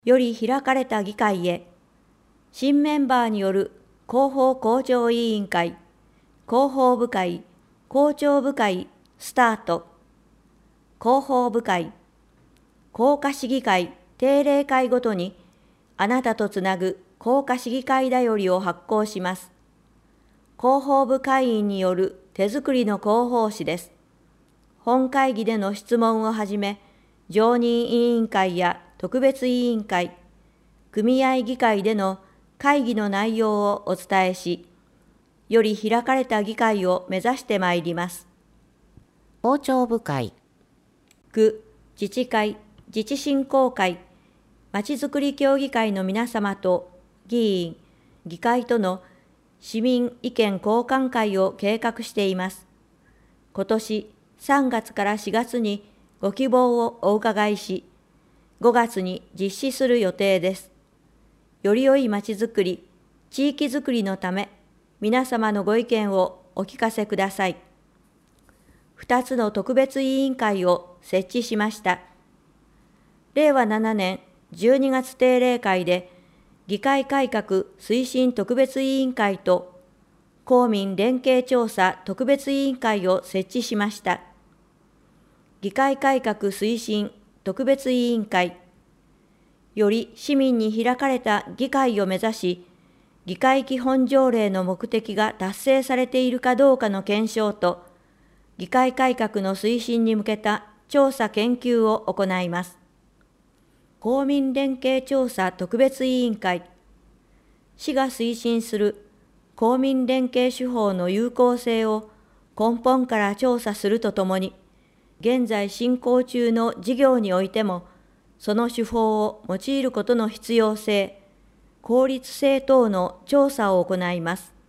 より開かれた議会へ、新メンバーによる広報校長委員会、広報部会、校長部会、スタート。広報部会、校下市議会定例会ごとに、あなたとつなぐ校下市議会だよりを発行します。広報部会員による手作りの広報誌です。本会議での質問をはじめ、常任委員会や特別委員会、組合議会での会議の内容をお伝えし、より開かれた議会を目指してまいります。 校長部会、 区、自治会、自治振興会、まちづくり協議会の皆様と議員、議会との市民意見交換会を計画しています。今年3月から4月にご希望をお伺いし、5月に実施する予定です。より良いまちづくり、地域づくりのため、皆様のご意見をお聞かせください。2つの特別委員会を設置しました。令和7年12月定例会で、議会改革推進特別委員会と公民連携調査特別委員会を設置しました。議会改革推進特別委員会、より市民に開かれた議会を目指し、議会基本条例の目的が達成されているかどうかの検証と、議会改革の推進に向けた調査研究を行います。公民連携調査特別委員会、市が推進する公民連携手法の有効性を根本から調査するとともに、現在進行中の事業においても、その手法を用いることの必要性、効率性等の調査を行います。